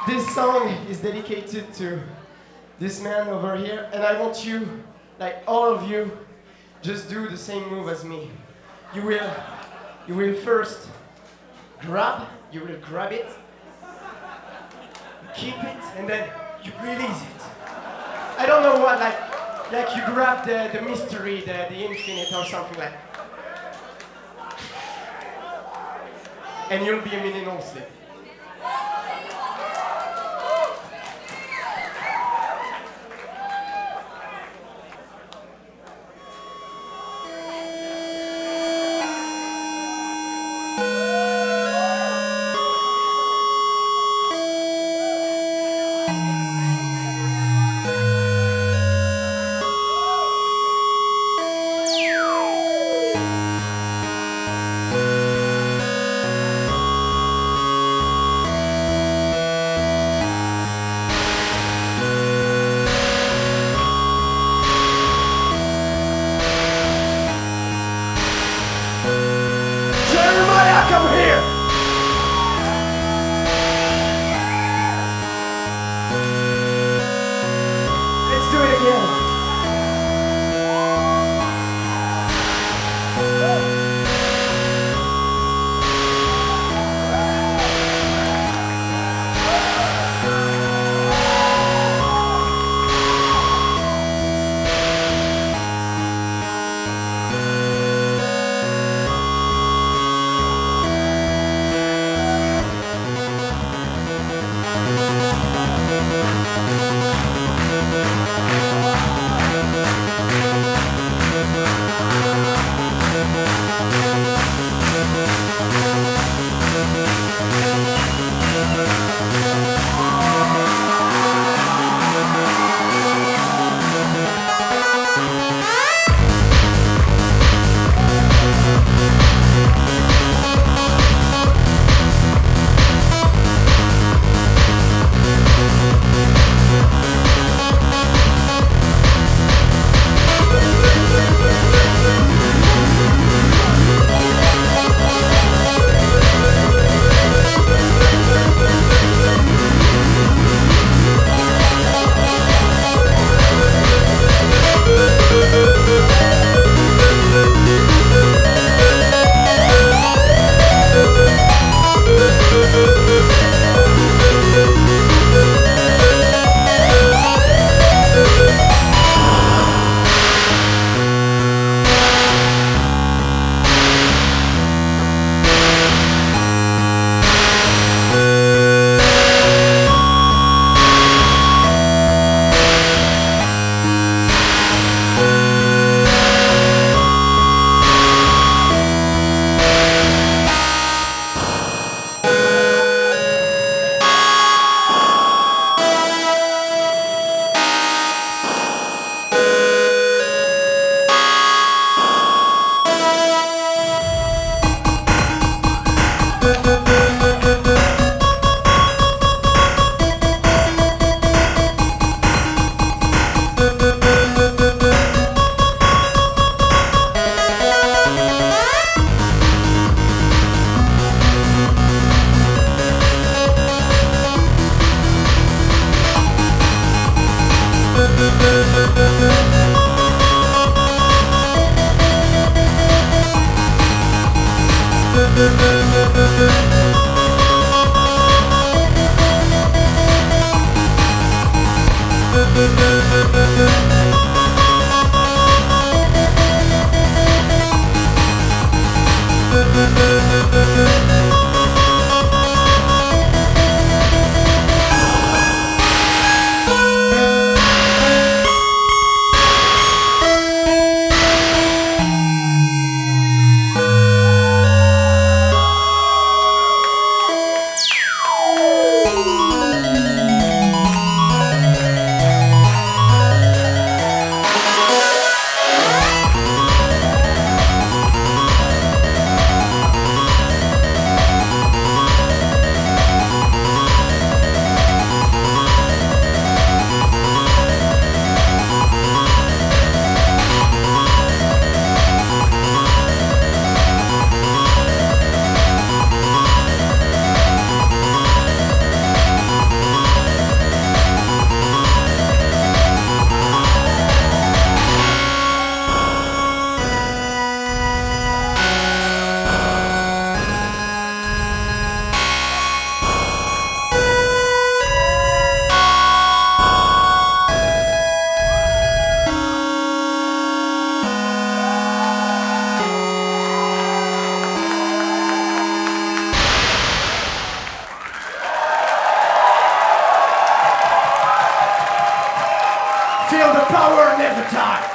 This song is dedicated to this man over here, and I want you, like all of you, just do the same move as me. You will, you will first you will grab it, keep it, and then you release it. I don't know what, like you grab the mystery, the infinite or something like. And you'll be a minimal slip. power never die.